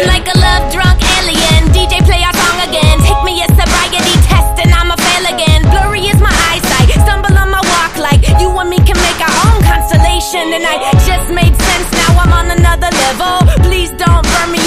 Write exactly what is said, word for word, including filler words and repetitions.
feeling like a love drunk alien. D J play our song again, take me a sobriety test and I'ma fail again. Blurry is my eyesight, stumble on my walk like you and me can make our own constellation. And I just made sense, now I'm on another level. Please don't burn me